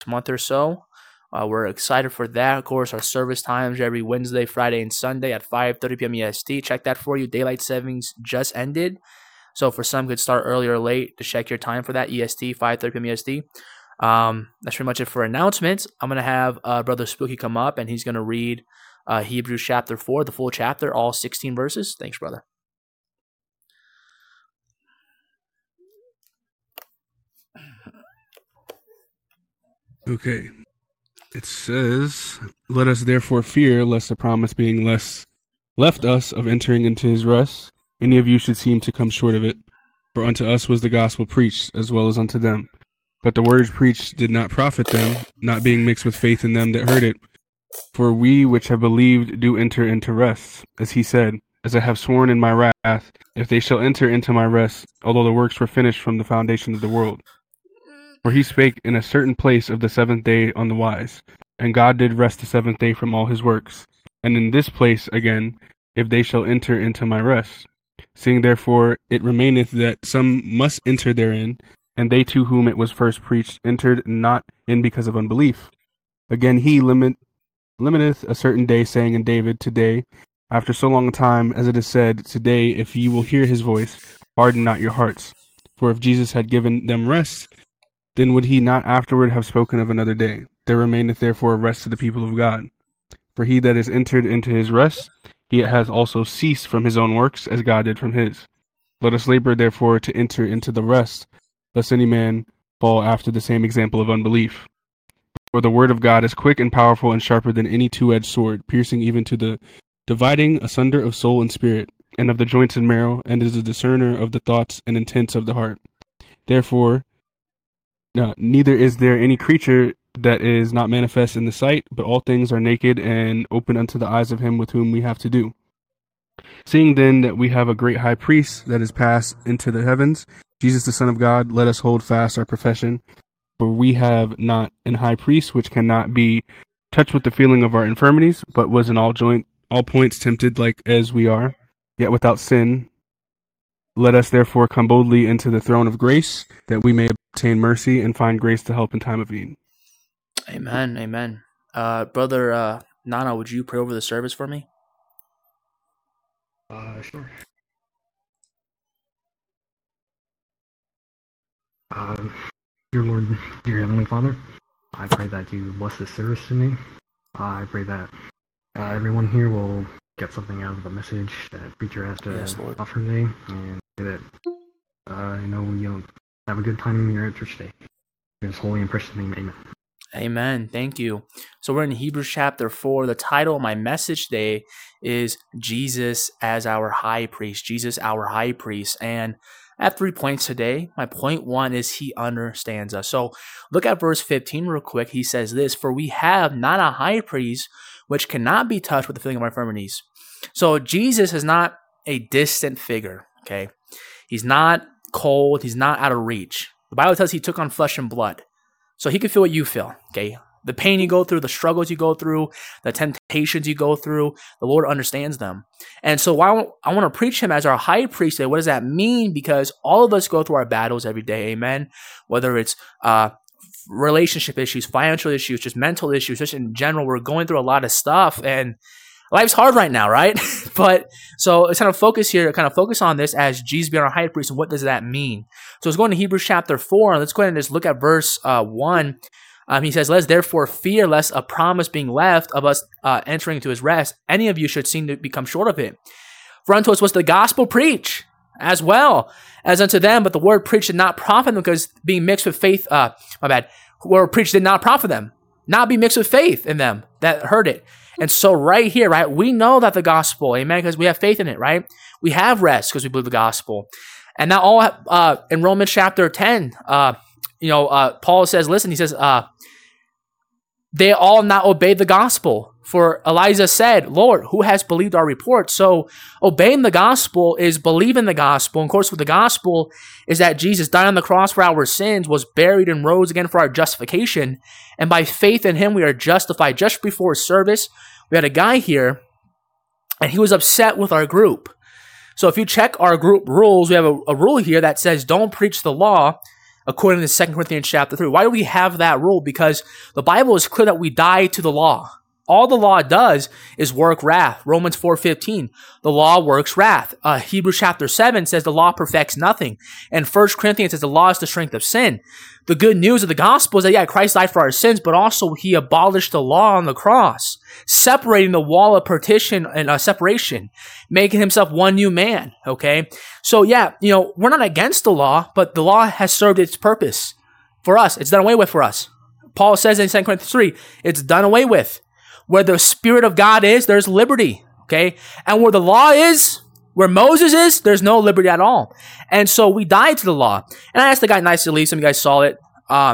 month or so. We're excited for that. Of course, our service times are every Wednesday, Friday, and Sunday at 5:30 p.m. EST. Check that for you. Daylight savings just ended. So for some, could start early or late to check your time for that. EST, 5:30 p.m. EST. That's pretty much it for announcements. I'm going to have Brother Spooky come up, and he's going to read Hebrews chapter 4, the full chapter, all 16 verses. Thanks, brother. Okay. It says, "Let us therefore fear, lest the promise being left us of entering into his rest, any of you should seem to come short of it. For unto us was the gospel preached, as well as unto them. But the word preached did not profit them, not being mixed with faith in them that heard it. For we which have believed do enter into rest, as he said, as I have sworn in my wrath, if they shall enter into my rest, although the works were finished from the foundation of the world. For he spake in a certain place of the seventh day on the wise, and God did rest the seventh day from all his works. And in this place again, if they shall enter into my rest. Seeing therefore it remaineth that some must enter therein, and they to whom it was first preached entered not in because of unbelief. Again he limiteth a certain day, saying in David, today, after so long a time, as it is said, today, if ye will hear his voice, harden not your hearts. For if Jesus had given them rest, then would he not afterward have spoken of another day? There remaineth therefore a rest to the people of God. For he that is entered into his rest, he has also ceased from his own works, as God did from his. Let us labor therefore to enter into the rest, lest any man fall after the same example of unbelief. For the word of God is quick and powerful and sharper than any two-edged sword, piercing even to the dividing asunder of soul and spirit, and of the joints and marrow, and is a discerner of the thoughts and intents of the heart. Therefore, neither is there any creature that is not manifest in the sight, but all things are naked and open unto the eyes of him with whom we have to do. Seeing then that we have a great high priest that is passed into the heavens, Jesus the Son of God, let us hold fast our profession. For we have not an high priest which cannot be touched with the feeling of our infirmities, but was in all points tempted like as we are, yet without sin. Let us therefore come boldly into the throne of grace, that we may obtain mercy and find grace to help in time of need." Amen. Amen. Brother Nana, would you pray over the service for me? Sure. Dear Lord, dear Heavenly Father, I pray that you bless this service to me. I pray that everyone here will get something out of the message that preacher has to offer today, and that you'll have a good time in your church day. In His holy and precious name, amen. Amen. Thank you. So we're in Hebrews chapter 4. The title of my message today is Jesus as our high priest. Jesus, our high priest. And I have 3 points today. My point 1 is he understands us. So look at verse 15 real quick. He says this, "For we have not a high priest which cannot be touched with the feeling of our infirmities." So Jesus is not a distant figure, okay? He's not cold. He's not out of reach. The Bible tells he took on flesh and blood. So he can feel what you feel, okay? The pain you go through, the struggles you go through, the temptations you go through, the Lord understands them. And so I want to preach him as our high priest today. What does that mean? Because all of us go through our battles every day, amen? Whether it's relationship issues, financial issues, just mental issues, just in general, we're going through a lot of stuff. And life's hard right now, right? But so let's kind of focus on this as Jesus being our high priest, and what does that mean? So let's go into Hebrews chapter 4, and let's go ahead and just look at verse 1. He says, "Let us therefore fear lest a promise being left of us entering into his rest, any of you should seem to become short of it. For unto us was the gospel preached, as well as unto them, but the word preached did not profit them, because being mixed with faith, word preached did not profit them, not be mixed with faith in them that heard it." And so right here, right, we know that the gospel, amen, because we have faith in it, right? We have rest because we believe the gospel. And now all in Romans chapter 10, Paul says, listen, he says, they all not obeyed the gospel. For Elijah said, "Lord, who has believed our report?" So obeying the gospel is believing the gospel. And of course, with the gospel is that Jesus died on the cross for our sins, was buried, and rose again for our justification. And by faith in him, we are justified. Just before service, we had a guy here, and he was upset with our group. So if you check our group rules, we have a rule here that says don't preach the law, according to 2 Corinthians chapter 3. Why do we have that rule? Because the Bible is clear that we die to the law. All the law does is work wrath. Romans 4:15, the law works wrath. Hebrews chapter 7 says the law perfects nothing. And 1 Corinthians says the law is the strength of sin. The good news of the gospel is that, yeah, Christ died for our sins, but also he abolished the law on the cross, separating the wall of partition and separation, making himself one new man, okay? So, yeah, we're not against the law, but the law has served its purpose for us. It's done away with for us. Paul says in 2 Corinthians 3, it's done away with. Where the Spirit of God is, there's liberty, okay? And where the law is, where Moses is, there's no liberty at all. And so we died to the law. And I asked the guy nicely, some of you guys saw it,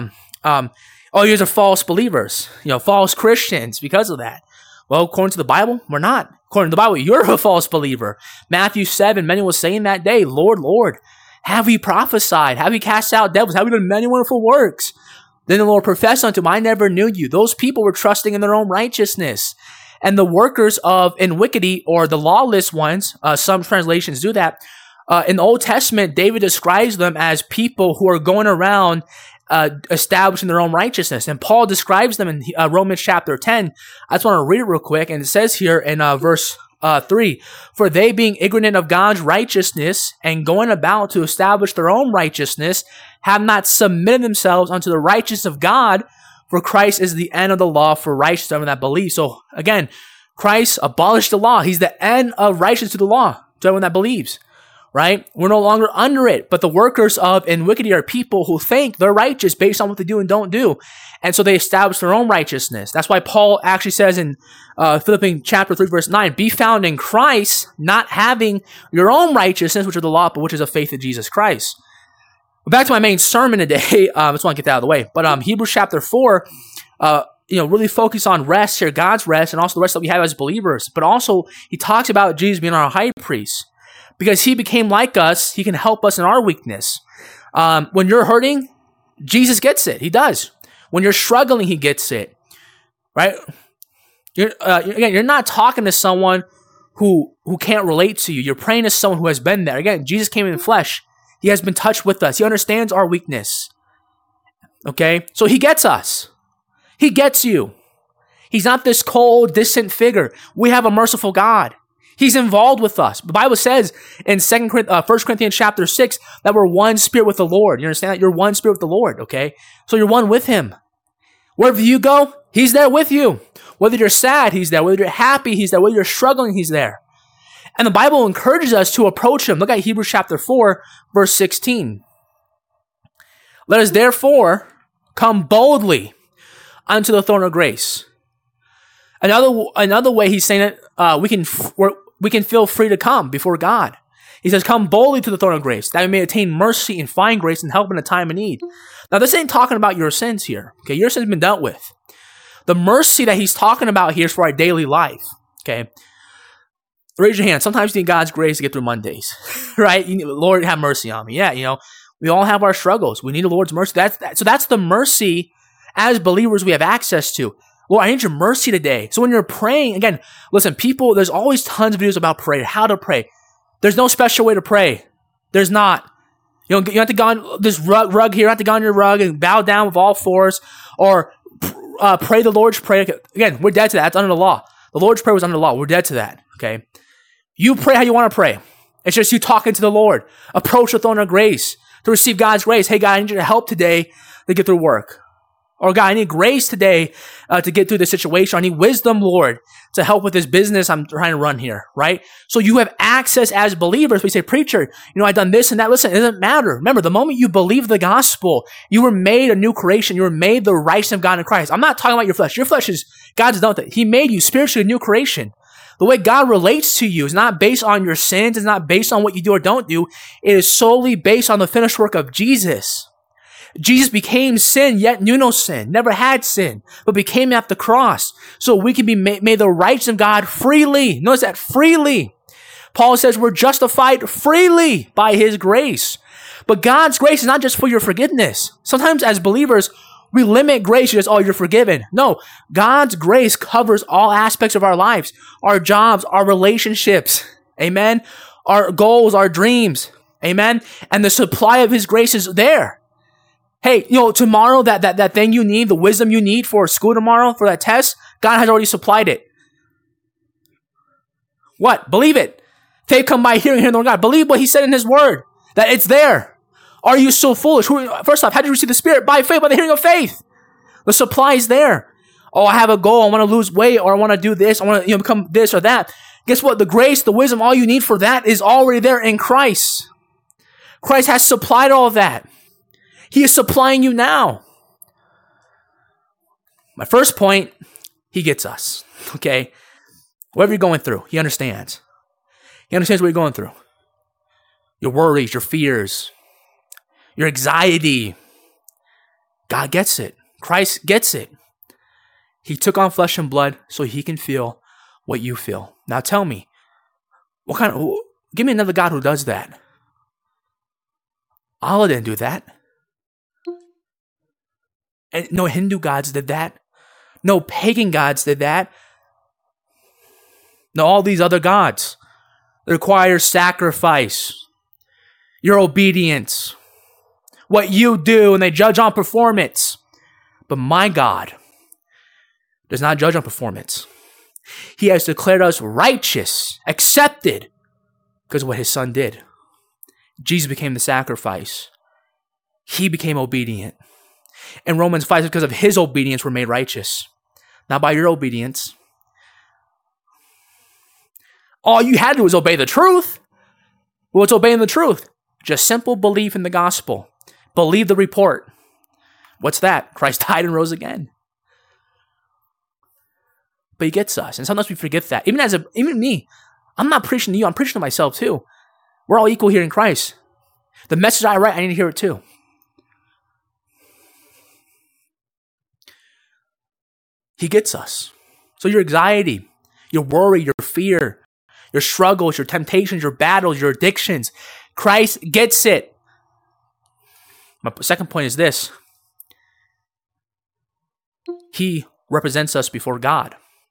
you are false believers, false Christians because of that. Well, according to the Bible, we're not. According to the Bible, you're a false believer. Matthew 7, many will say in that day, Lord, Lord, have we prophesied? Have we cast out devils? Have we done many wonderful works? Then the Lord professed unto him, I never knew you. Those people were trusting in their own righteousness. And the workers of iniquity, or the lawless ones, some translations do that. In the Old Testament, David describes them as people who are going around establishing their own righteousness. And Paul describes them in Romans chapter 10. I just want to read it real quick. And it says here in verse 3, for they being ignorant of God's righteousness and going about to establish their own righteousness, have not submitted themselves unto the righteousness of God, for Christ is the end of the law for righteousness to everyone that believes. So again, Christ abolished the law. He's the end of righteousness to the law, to everyone that believes, right? We're no longer under it, but the workers of iniquity are people who think they're righteous based on what they do and don't do. And so they establish their own righteousness. That's why Paul actually says in Philippians chapter 3, verse 9, be found in Christ, not having your own righteousness, which is the law, but which is of faith in Jesus Christ. But back to my main sermon today. I just want to get that out of the way. But Hebrews chapter 4, really focus on rest here, God's rest, and also the rest that we have as believers. But also, he talks about Jesus being our high priest. Because he became like us, he can help us in our weakness. When you're hurting, Jesus gets it. He does. When you're struggling, he gets it. Right? You're not talking to someone who can't relate to you. You're praying to someone who has been there. Again, Jesus came in flesh. He has been touched with us. He understands our weakness. Okay? So he gets us. He gets you. He's not this cold, distant figure. We have a merciful God. He's involved with us. The Bible says in 1 Corinthians chapter 6 that we're one spirit with the Lord. You understand that? You're one spirit with the Lord, okay? So you're one with him. Wherever you go, he's there with you. Whether you're sad, he's there. Whether you're happy, he's there. Whether you're struggling, he's there. And the Bible encourages us to approach him. Look at Hebrews chapter 4, verse 16. Let us therefore come boldly unto the throne of grace. Another way he's saying it, we can feel free to come before God. He says, come boldly to the throne of grace, that we may attain mercy and find grace and help in a time of need. Now, this ain't talking about your sins here. Okay, your sins have been dealt with. The mercy that he's talking about here is for our daily life. Okay, raise your hand. Sometimes you need God's grace to get through Mondays, right? Lord, have mercy on me. Yeah, we all have our struggles. We need the Lord's mercy. So that's the mercy as believers we have access to. Lord, I need your mercy today. So when you're praying, again, listen, there's always tons of videos about prayer, how to pray. There's no special way to pray. There's not. You have to go on this rug here, you have to go on your rug and bow down with all fours, or pray the Lord's Prayer. Again, we're dead to that. That's under the law. The Lord's Prayer was under the law. We're dead to that, okay? You pray how you want to pray. It's just you talking to the Lord. Approach the throne of grace to receive God's grace. Hey, God, I need your help today to get through work. Or God, I need grace today to get through this situation. I need wisdom, Lord, to help with this business I'm trying to run here, right? So you have access as believers. We say, preacher, I've done this and that. Listen, it doesn't matter. Remember, the moment you believe the gospel, you were made a new creation. You were made the righteousness of God in Christ. I'm not talking about your flesh. Your flesh is, God's done with it. He made you spiritually a new creation. The way God relates to you is not based on your sins. It's not based on what you do or don't do. It is solely based on the finished work of Jesus. Jesus became sin, yet knew no sin, never had sin, but became at the cross. So we can be made the righteousness of God freely. Notice that, freely. Paul says we're justified freely by his grace. But God's grace is not just for your forgiveness. Sometimes as believers, we limit grace to just, you're forgiven. No, God's grace covers all aspects of our lives, our jobs, our relationships. Amen. Our goals, our dreams. Amen. And the supply of his grace is there. Hey, tomorrow, that thing you need, the wisdom you need for school tomorrow, for that test, God has already supplied it. What? Believe it. Faith come by hearing the word of God. Believe what he said in his word, that it's there. Are you so foolish? First off, how did you receive the Spirit? By faith, by the hearing of faith. The supply is there. Oh, I have a goal. I want to lose weight, or I want to do this. I want to become this or that. Guess what? The grace, the wisdom, all you need for that is already there in Christ. Christ has supplied all of that. He is supplying you now. My first point, he gets us. Okay? Whatever you're going through, he understands. He understands what you're going through. Your worries, your fears, your anxiety. God gets it. Christ gets it. He took on flesh and blood so he can feel what you feel. Now tell me, give me another God who does that. Allah didn't do that. And no Hindu gods did that. No pagan gods did that. No, all these other gods. It requires sacrifice, your obedience, what you do, and they judge on performance. But my God does not judge on performance. He has declared us righteous, accepted, because of what his son did. Jesus became the sacrifice. He became obedient. In Romans 5, because of his obedience, we're made righteous. Not by your obedience. All you had to do was obey the truth. What's obeying the truth? Just simple belief in the gospel. Believe the report. What's that? Christ died and rose again. But he gets us. And sometimes we forget that. Even me, I'm not preaching to you. I'm preaching to myself too. We're all equal here in Christ. The message I write, I need to hear it too. He gets us. So your anxiety, your worry, your fear, your struggles, your temptations, your battles, your addictions, Christ gets it. My second point is this. He represents us before God.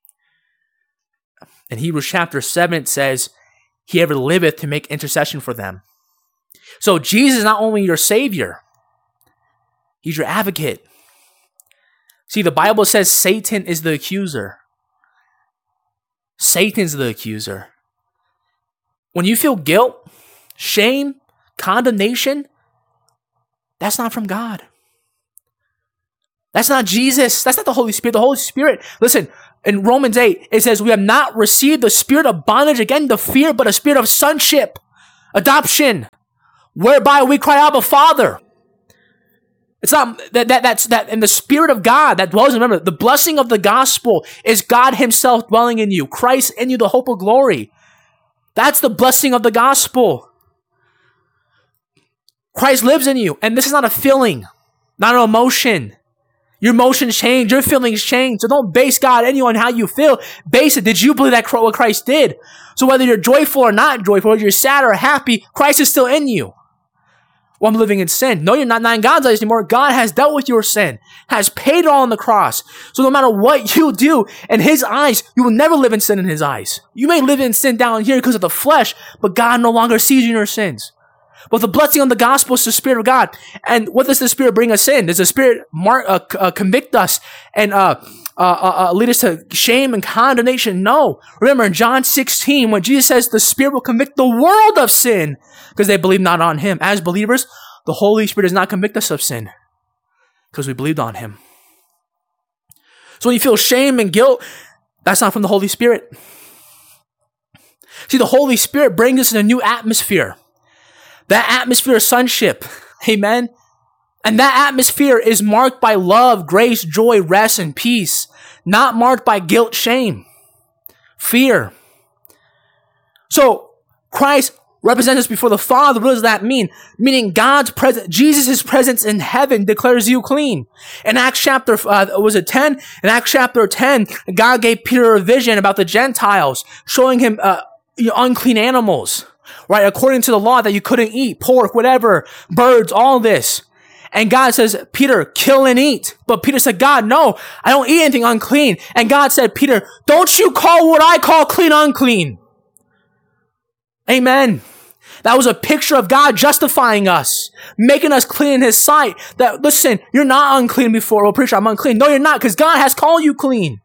In Hebrews chapter 7, it says, he ever liveth to make intercession for them. So Jesus is not only your Savior, he's your advocate. See, the Bible says Satan is the accuser. Satan's the accuser. When you feel guilt, shame, condemnation, that's not from God. That's not Jesus. That's not the Holy Spirit. The Holy Spirit, listen, in Romans 8, it says, we have not received the spirit of bondage again to fear, but a spirit of sonship, adoption, whereby we cry out, Abba, Father. It's not that's in the Spirit of God that dwells. Remember, the blessing of the gospel is God himself dwelling in you. Christ in you, the hope of glory. That's the blessing of the gospel. Christ lives in you. And this is not a feeling, not an emotion. Your emotions change. Your feelings change. So don't base God in you on how you feel. Base it. Did you believe that what Christ did? So whether you're joyful or not joyful, whether you're sad or happy, Christ is still in you. Well, I'm living in sin. No, you're not in God's eyes anymore. God has dealt with your sin, has paid it all on the cross. So no matter what you do, in his eyes, you will never live in sin in his eyes. You may live in sin down here because of the flesh, but God no longer sees you in your sins. But the blessing on the gospel is the Spirit of God. And what does the Spirit bring us in? Does the Spirit convict us and lead us to shame and condemnation? No. Remember in John 16, when Jesus says the Spirit will convict the world of sin because they believe not on him. As believers, the Holy Spirit does not convict us of sin because we believed on him. So when you feel shame and guilt, that's not from the Holy Spirit. See, the Holy Spirit brings us in a new atmosphere. That atmosphere of sonship. Amen. And that atmosphere is marked by love, grace, joy, rest, and peace. Not marked by guilt, shame, fear. So Christ represents us before the Father. What does that mean? Meaning God's presence, Jesus' presence in heaven declares you clean. In Acts chapter, 10? In Acts chapter 10, God gave Peter a vision about the Gentiles, showing him unclean animals. Right, according to the law that you couldn't eat, pork, whatever, birds, all this. And God says, Peter, kill and eat. But Peter said, God, no, I don't eat anything unclean. And God said, Peter, don't you call what I call clean unclean. Amen. That was a picture of God justifying us, making us clean in his sight. That, listen, you're not unclean before. Well, preacher, I'm unclean. No, you're not, because God has called you clean.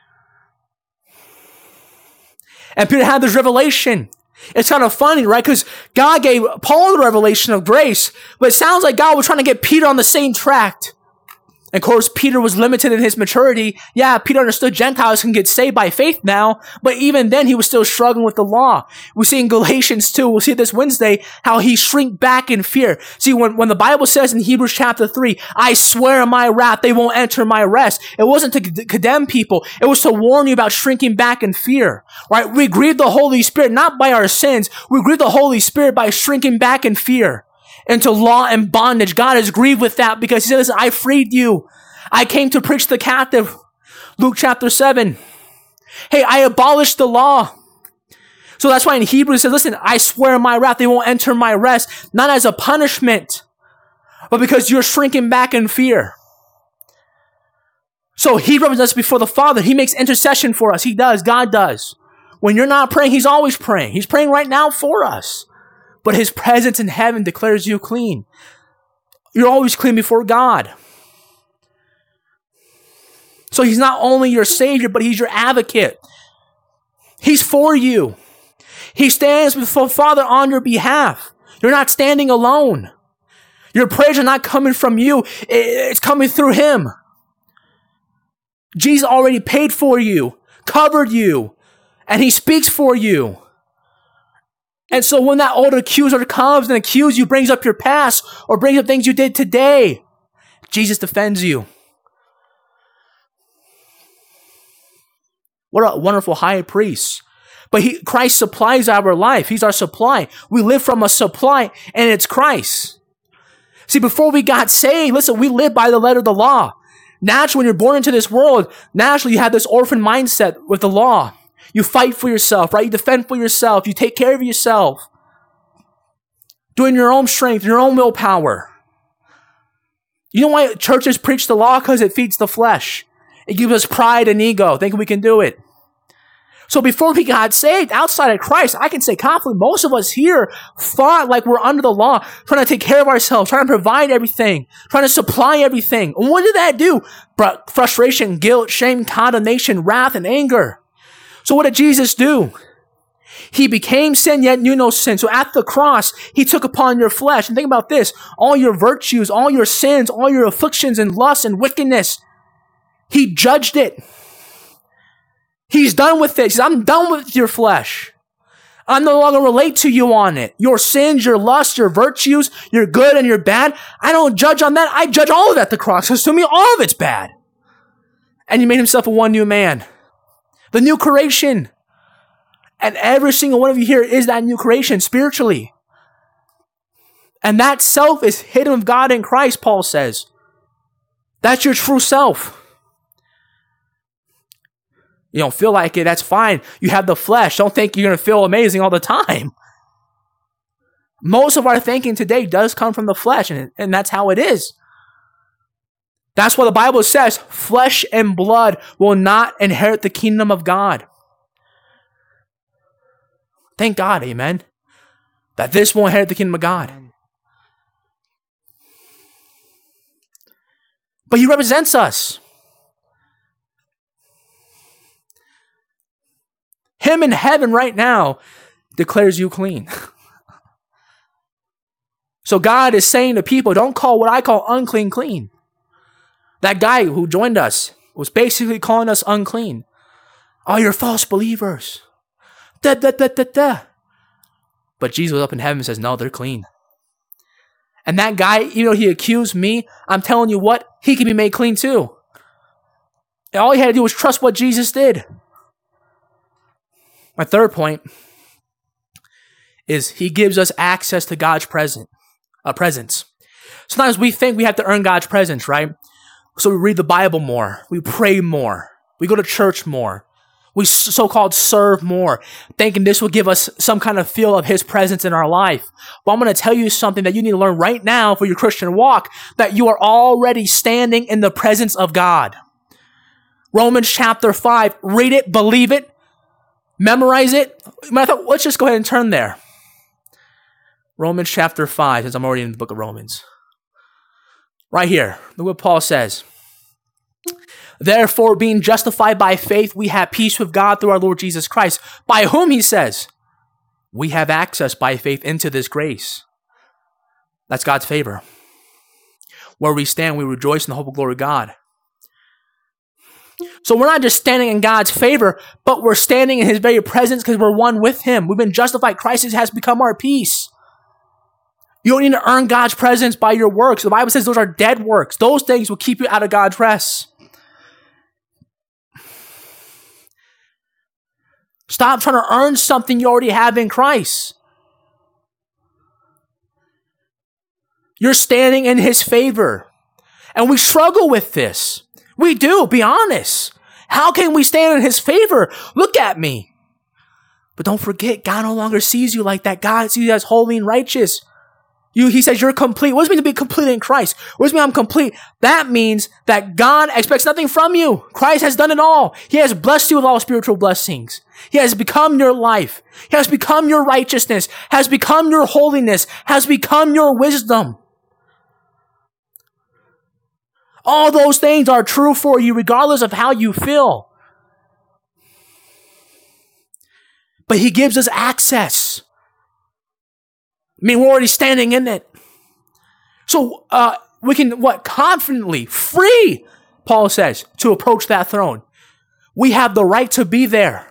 And Peter had this revelation. It's kind of funny, right? Because God gave Paul the revelation of grace, but it sounds like God was trying to get Peter on the same track. And of course, Peter was limited in his maturity. Yeah, Peter understood Gentiles can get saved by faith now, but even then he was still struggling with the law. We see in Galatians 2, we'll see this Wednesday, how he shrink back in fear. See, when the Bible says in Hebrews chapter 3, I swear in my wrath they won't enter my rest, it wasn't to condemn people. It was to warn you about shrinking back in fear, right? We grieve the Holy Spirit not by our sins. We grieve the Holy Spirit by shrinking back in fear into law and bondage. God is grieved with that because he said, listen, I freed you. I came to preach the captive. Luke chapter 7. Hey, I abolished the law. So that's why in Hebrews it says, listen, I swear in my wrath they won't enter my rest, not as a punishment, but because you're shrinking back in fear. So he represents us before the Father. He makes intercession for us. He does. God does. When you're not praying, he's always praying. He's praying right now for us. But his presence in heaven declares you clean. You're always clean before God. So he's not only your Savior, but he's your advocate. He's for you. He stands before the Father on your behalf. You're not standing alone. Your prayers are not coming from you. It's coming through him. Jesus already paid for you, covered you, and he speaks for you. And so when that old accuser comes and accuses you, brings up your past or brings up things you did today, Jesus defends you. What a wonderful high priest. But Christ supplies our life. He's our supply. We live from a supply, and it's Christ. See, before we got saved, listen, we live by the letter of the law. Naturally, when you're born into this world, naturally you have this orphan mindset with the law. You fight for yourself, right? You defend for yourself. You take care of yourself. Doing your own strength, your own willpower. You know why churches preach the law? Because it feeds the flesh. It gives us pride and ego, thinking we can do it. So before we got saved, outside of Christ, I can say confidently, most of us here fought like we're under the law, trying to take care of ourselves, trying to provide everything, trying to supply everything. And what did that do? Brought frustration, guilt, shame, condemnation, wrath, and anger. So what did Jesus do? He became sin, yet knew no sin. So at the cross, he took upon your flesh. And think about this. All your virtues, all your sins, all your afflictions and lust and wickedness, he judged it. He's done with it. He says, I'm done with your flesh. I no longer relate to you on it. Your sins, your lust, your virtues, your good and your bad. I don't judge on that. I judge all of that at the cross. Because to me, all of it's bad. And he made himself a one new man. The new creation. And every single one of you here is that new creation spiritually. And that self is hidden with God in Christ, Paul says. That's your true self. You don't feel like it, that's fine. You have the flesh. Don't think you're going to feel amazing all the time. Most of our thinking today does come from the flesh, and that's how it is. That's what the Bible says. Flesh and blood will not inherit the kingdom of God. Thank God, amen, that this will inherit the kingdom of God. But he represents us. Him in heaven right now declares you clean. So God is saying to people, don't call what I call unclean clean. That guy who joined us was basically calling us unclean. Oh, you're false believers. Da, da, da, da, da. But Jesus was up in heaven and says, no, they're clean. And that guy, even though he accused me, I'm telling you what, he can be made clean too. And all he had to do was trust what Jesus did. My third point is he gives us access to God's presence. Sometimes we think we have to earn God's presence, right? So we read the Bible more. We pray more. We go to church more. We so-called serve more, thinking this will give us some kind of feel of his presence in our life. But I'm going to tell you something that you need to learn right now for your Christian walk, that you are already standing in the presence of God. Romans chapter 5, read it, believe it, memorize it. Let's just go ahead and turn there. Romans chapter 5, since I'm already in the book of Romans. Right here, look what Paul says. Therefore, being justified by faith, we have peace with God through our Lord Jesus Christ, by whom, he says, we have access by faith into this grace. That's God's favor. Where we stand, we rejoice in the hope of glory of God. So we're not just standing in God's favor, but we're standing in his very presence because we're one with him. We've been justified. Christ has become our peace. You don't need to earn God's presence by your works. The Bible says those are dead works. Those things will keep you out of God's rest. Stop trying to earn something you already have in Christ. You're standing in his favor. And we struggle with this. We do, be honest. How can we stand in his favor? Look at me. But don't forget, God no longer sees you like that. God sees you as holy and righteous. He says you're complete. What does it mean to be complete in Christ? What does it mean I'm complete? That means that God expects nothing from you. Christ has done it all. He has blessed you with all spiritual blessings. He has become your life. He has become your righteousness, has become your holiness, has become your wisdom. All those things are true for you regardless of how you feel. But he gives us access. I mean, we're already standing in it. So we can, confidently, free, Paul says, to approach that throne. We have the right to be there.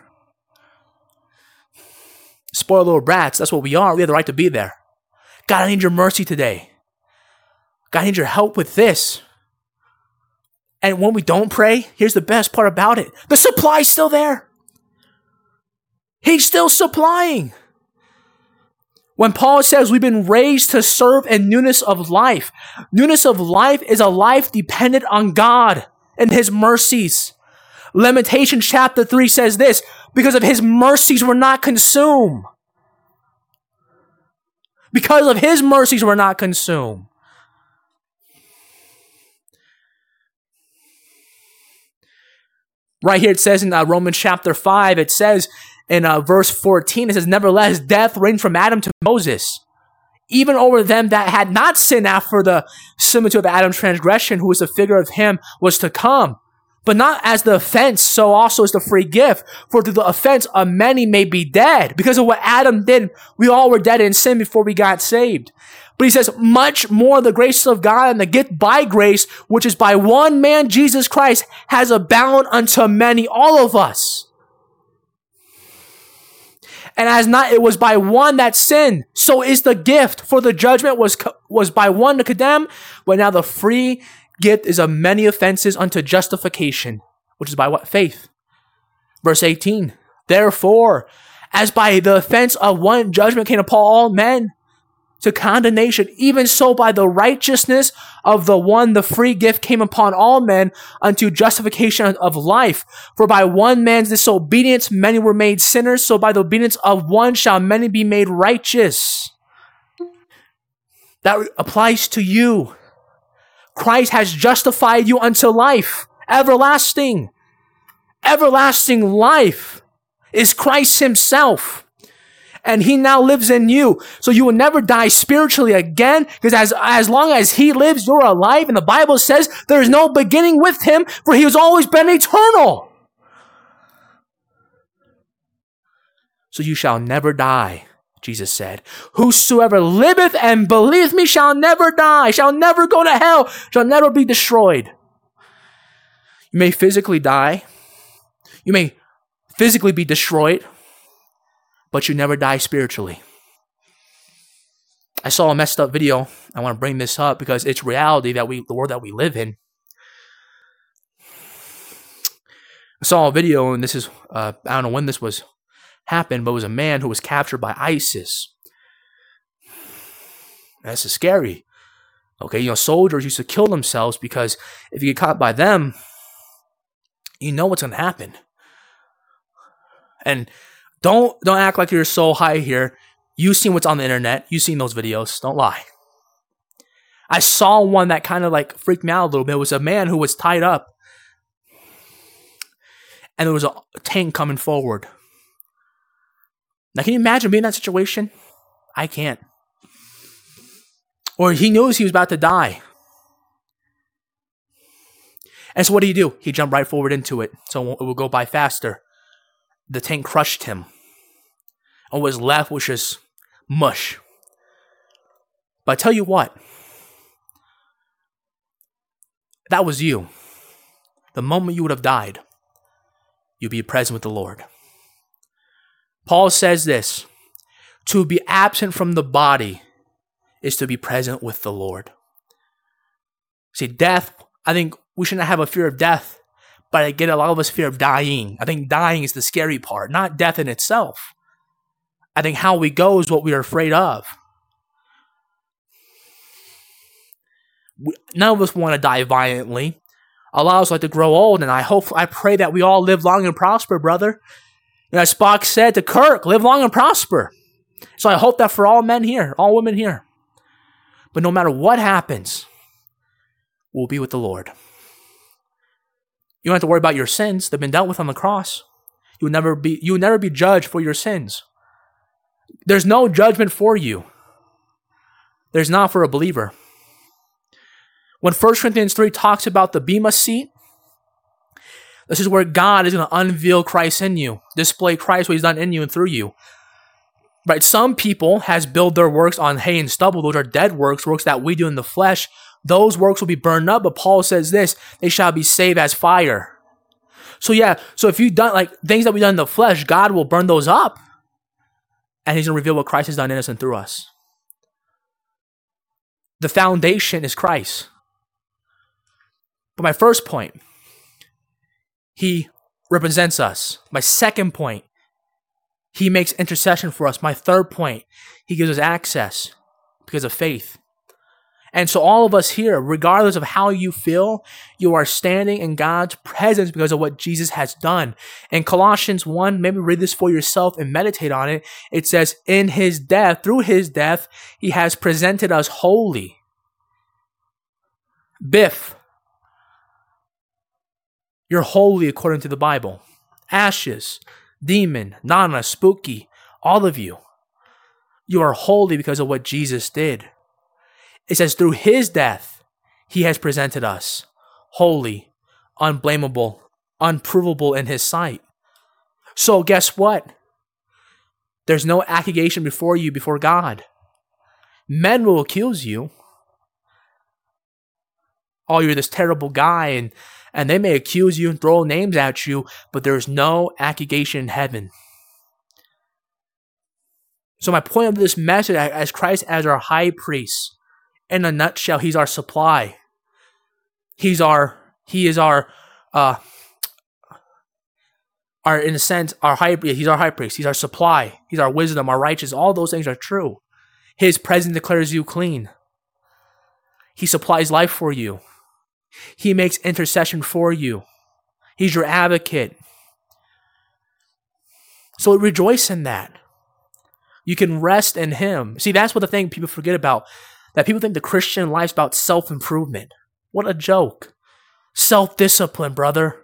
Spoiled little brats, that's what we are. We have the right to be there. God, I need your mercy today. God, I need your help with this. And when we don't pray, here's the best part about it. The supply's still there. He's still supplying. When Paul says we've been raised to serve in newness of life is a life dependent on God and his mercies. Lamentations chapter 3 says this, because of his mercies we're not consumed. Because of his mercies we're not consumed. Right here it says in Romans chapter 5, it says in verse 14, it says, nevertheless, death reigned from Adam to Moses, even over them that had not sinned after the similitude of Adam's transgression, who was the figure of him was to come. But not as the offense, so also is the free gift. For through the offense of many may be dead. Because of what Adam did, we all were dead in sin before we got saved. But he says, much more the grace of God and the gift by grace, which is by one man, Jesus Christ, has abounded unto many, all of us. And as not, it was by one that sinned, so is the gift. For the judgment was by one to condemn, but now the free gift is of many offenses unto justification, which is by what? Faith. Verse 18, therefore, as by the offense of one judgment came upon all men to condemnation, even so by the righteousness of the one, the free gift came upon all men unto justification of life. For by one man's disobedience many were made sinners, so by the obedience of one shall many be made righteous. That applies to you. Christ has justified you unto life, everlasting. Everlasting life is Christ himself. And he now lives in you. So you will never die spiritually again, because as long as he lives, you're alive. And the Bible says there is no beginning with him, for he has always been eternal. So you shall never die, Jesus said. Whosoever liveth and believeth me shall never die, shall never go to hell, shall never be destroyed. You may physically die. You may physically be destroyed, but you never die spiritually. I saw a messed up video. I want to bring this up because it's reality that the world that we live in. I saw a video, and this is, I don't know when this happened, but it was a man who was captured by ISIS. This is scary. Okay, soldiers used to kill themselves because if you get caught by them, you know what's going to happen. And don't act like you're so high here. You've seen what's on the internet. You've seen those videos. Don't lie. I saw one that kind of freaked me out a little bit. It was a man who was tied up, and there was a tank coming forward. Now, can you imagine being in that situation? I can't. Or he knows he was about to die. And so what do? He jumped right forward into it, so it would go by faster. The tank crushed him. And what was left was just mush. But I tell you what, that was you. The moment you would have died, you'd be present with the Lord. Paul says this, to be absent from the body is to be present with the Lord. See, death, I think we shouldn't have a fear of death, but I get a lot of us fear of dying. I think dying is the scary part, not death in itself. I think how we go is what we are afraid of. None of us want to die violently. A lot of us like to grow old, and I pray that we all live long and prosper, brother. As Spock said to Kirk, live long and prosper. So I hope that for all men here, all women here. But no matter what happens, we'll be with the Lord. You don't have to worry about your sins. They've been dealt with on the cross. You will never be judged for your sins. There's no judgment for you. There's not for a believer. When 1 Corinthians 3 talks about the Bema seat, this is where God is going to unveil Christ in you, display Christ, what he's done in you and through you. Right? Some people has built their works on hay and stubble. Those are dead works that we do in the flesh. Those works will be burned up, but Paul says this, they shall be saved as fire. So if you've done like things that we've done in the flesh, God will burn those up. And he's going to reveal what Christ has done in us and through us. The foundation is Christ. But my first point, he represents us. My second point, he makes intercession for us. My third point, he gives us access because of faith. And so all of us here, regardless of how you feel, you are standing in God's presence because of what Jesus has done. In Colossians 1, maybe read this for yourself and meditate on it. It says, in his death, through his death, he has presented us holy. Biff, you're holy according to the Bible. Ashes, Demon, Nana, Spooky, all of you. You are holy because of what Jesus did. It says through his death, he has presented us holy, unblameable, unprovable in his sight. So guess what? There's no accusation before you, before God. Men will accuse you. Oh, you're this terrible guy, and they may accuse you and throw names at you, but there's no accusation in heaven. So my point of this message, as Christ as our high priest, in a nutshell, he's our supply. He is our in a sense, our high priest. He's our high priest. He's our supply. He's our wisdom, our righteousness. All those things are true. His presence declares you clean. He supplies life for you. He makes intercession for you. He's your advocate. So rejoice in that. You can rest in him. See, that's what the thing people forget about. That people think the Christian life's about self-improvement. What a joke. Self-discipline, brother.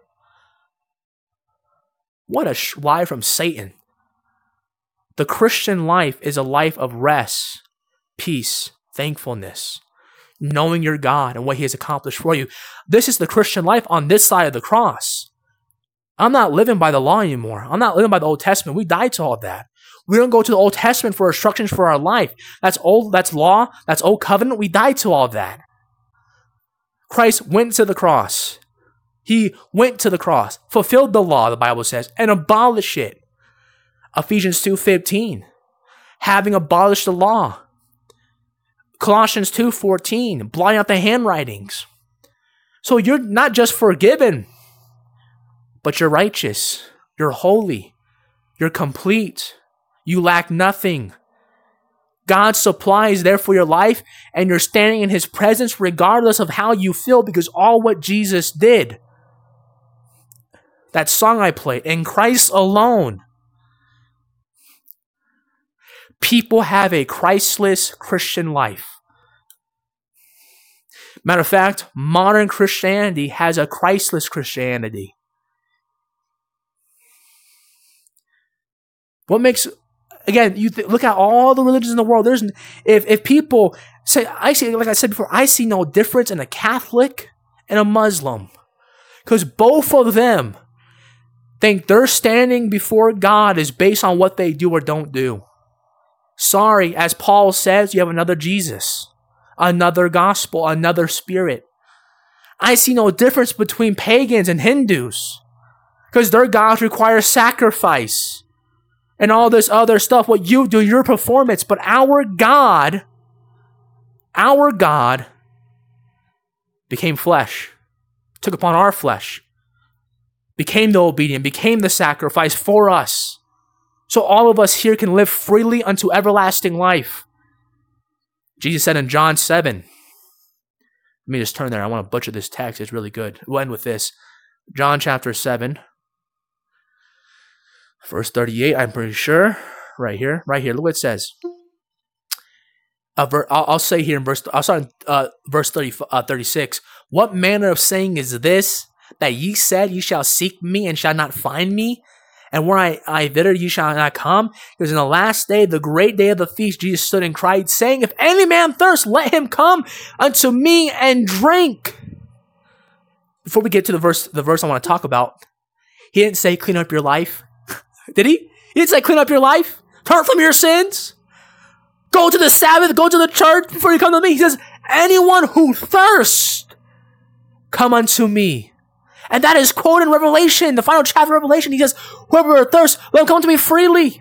What a lie from Satan. The Christian life is a life of rest, peace, thankfulness, knowing your God and what he has accomplished for you. This is the Christian life on this side of the cross. I'm not living by the law anymore. I'm not living by the Old Testament. We died to all that. We don't go to the Old Testament for instructions for our life. That's old, that's law, that's old covenant. We died to all of that. Christ went to the cross. He went to the cross, fulfilled the law, the Bible says, and abolished it. Ephesians 2:15, having abolished the law. Colossians 2:14, blotting out the handwritings. So you're not just forgiven, but you're righteous, you're holy, you're complete. You lack nothing. God supplies there for your life, and you're standing in his presence regardless of how you feel, because all what Jesus did. That song I played, in Christ alone. People have a Christless Christian life. Matter of fact, modern Christianity has a Christless Christianity. What makes... Again, look at all the religions in the world. If people Like I said before, I see no difference in a Catholic and a Muslim. Because both of them think their standing before God is based on what they do or don't do. Sorry, as Paul says, you have another Jesus, another gospel, another spirit. I see no difference between pagans and Hindus. Because their gods require sacrifice and all this other stuff. What you do, your performance. But our God became flesh, took upon our flesh, became the obedient, became the sacrifice for us. So all of us here can live freely unto everlasting life. Jesus said in John 7, let me just turn there. I want to butcher this text. It's really good. We'll end with this. John chapter 7, verse 38, I'm pretty sure. Right here. Look what it says. I'll say here in I'll start in verse 36. What manner of saying is this, that ye said, ye shall seek me and shall not find me? And where I thither ye shall not come? Because in the last day, the great day of the feast, Jesus stood and cried, saying, if any man thirst, let him come unto me and drink. Before we get to the verse I want to talk about, he didn't say clean up your life. Did he? He didn't say clean up your life. Turn from your sins. Go to the Sabbath, go to the church before you come to me. He says, anyone who thirsts, come unto me. And that is quoted in Revelation, the final chapter of Revelation. He says, whoever thirsts, let him come to me freely.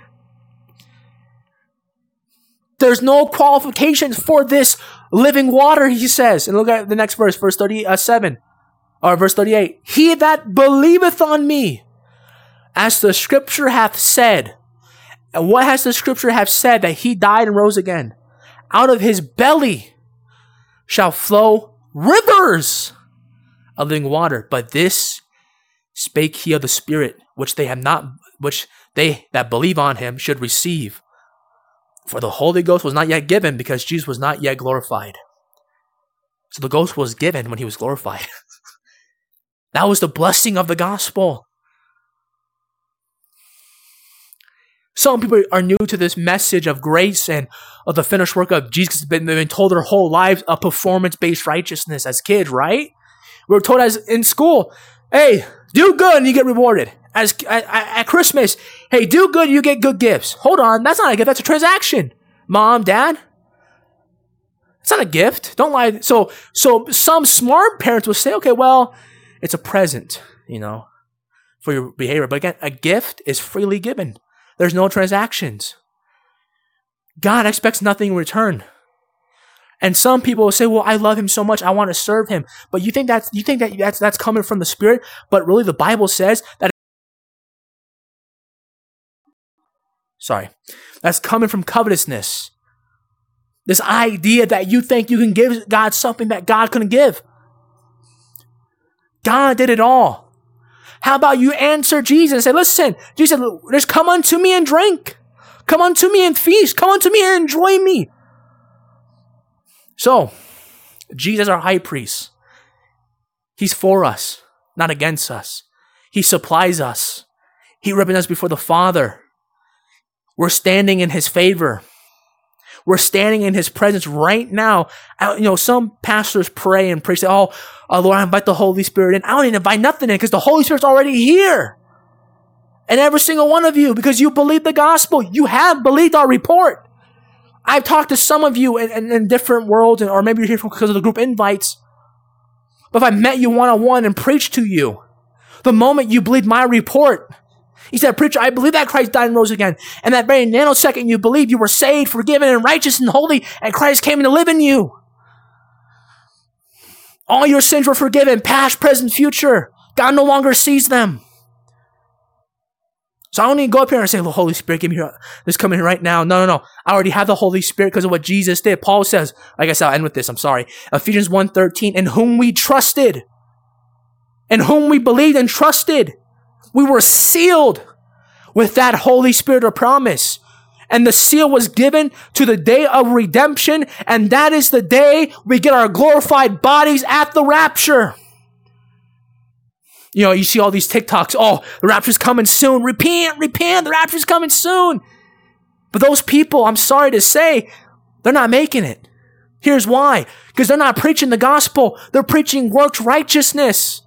There's no qualifications for this living water, he says. And look at the next verse, verse 37, or verse 38. He that believeth on me, as the scripture hath said. And what has the scripture have said? That he died and rose again. Out of his belly shall flow rivers of living water. But this spake he of the Spirit, which they that believe on him should receive. For the Holy Ghost was not yet given, because Jesus was not yet glorified. So the Ghost was given when he was glorified. That was the blessing of the gospel. Some people are new to this message of grace and of the finished work of Jesus. They've been told their whole lives of performance-based righteousness as kids, right? We were told as in school, hey, do good and you get rewarded. At Christmas, hey, do good and you get good gifts. Hold on, that's not a gift, that's a transaction. Mom, Dad, it's not a gift. Don't lie. So some smart parents will say, okay, well, it's a present, for your behavior. But again, a gift is freely given. There's no transactions. God expects nothing in return. And some people will say, well, I love him so much, I want to serve him. But you think that's coming from the Spirit, but really the Bible says that that's coming from covetousness. This idea that you think you can give God something that God couldn't give. God did it all. How about you answer Jesus and say, listen, Jesus said, just come unto me and drink. Come unto me and feast. Come unto me and enjoy me. So, Jesus, our high priest, he's for us, not against us. He supplies us. He represents us before the Father. We're standing in his favor. We're standing in his presence right now. Some pastors pray and preach, say, oh, Lord, I invite the Holy Spirit in. I don't need to invite nothing in because the Holy Spirit's already here. And every single one of you, because you believe the gospel, you have believed our report. I've talked to some of you in different worlds, or maybe you're here because of the group invites. But if I met you one-on-one and preached to you, the moment you believed my report, he said, preacher, I believe that Christ died and rose again. And that very nanosecond you believed you were saved, forgiven, and righteous and holy, and Christ came to live in you. All your sins were forgiven, past, present, future. God no longer sees them. So I don't need to go up here and say, the Holy Spirit, give me here. Just come in here right now. No. I already have the Holy Spirit because of what Jesus did. Paul says, like I said, I'll end with this. I'm sorry. Ephesians 1:13, in whom we trusted, in whom we believed and trusted. We were sealed with that Holy Spirit of promise. And the seal was given to the day of redemption. And that is the day we get our glorified bodies at the rapture. You see all these TikToks. Oh, the rapture's coming soon. Repent. The rapture's coming soon. But those people, I'm sorry to say, they're not making it. Here's why. Because they're not preaching the gospel. They're preaching works righteousness.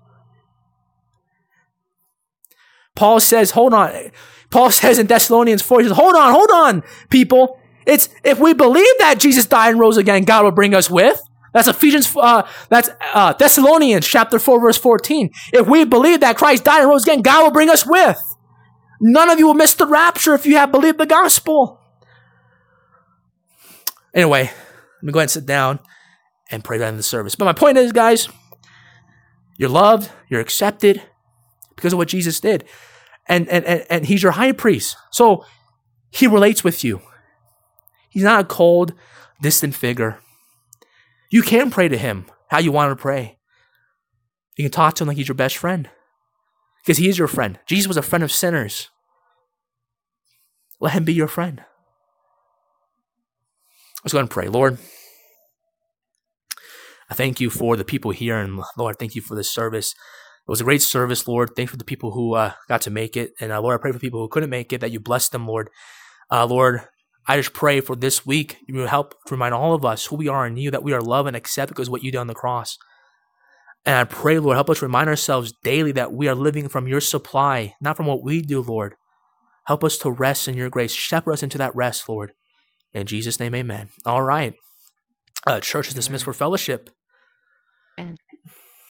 Paul says, hold on. Paul says in Thessalonians 4, he says, hold on, people. It's if we believe that Jesus died and rose again, God will bring us with. That's Thessalonians chapter 4, verse 14. If we believe that Christ died and rose again, God will bring us with. None of you will miss the rapture if you have believed the gospel. Anyway, let me go ahead and sit down and pray that in the service. But my point is, guys, you're loved, you're accepted because of what Jesus did. And he's your high priest. So he relates with you. He's not a cold, distant figure. You can pray to him how you want to pray. You can talk to him like he's your best friend. Because he is your friend. Jesus was a friend of sinners. Let him be your friend. Let's go ahead and pray. Lord, I thank you for the people here. And Lord, thank you for this service. It was a great service, Lord. Thank you for the people who got to make it. And Lord, I pray for people who couldn't make it, that you bless them, Lord. Lord, I just pray for this week, you will help to remind all of us who we are in you, that we are loved and accepted because of what you did on the cross. And I pray, Lord, help us remind ourselves daily that we are living from your supply, not from what we do, Lord. Help us to rest in your grace. Shepherd us into that rest, Lord. In Jesus' name, amen. All right. Church is dismissed for fellowship.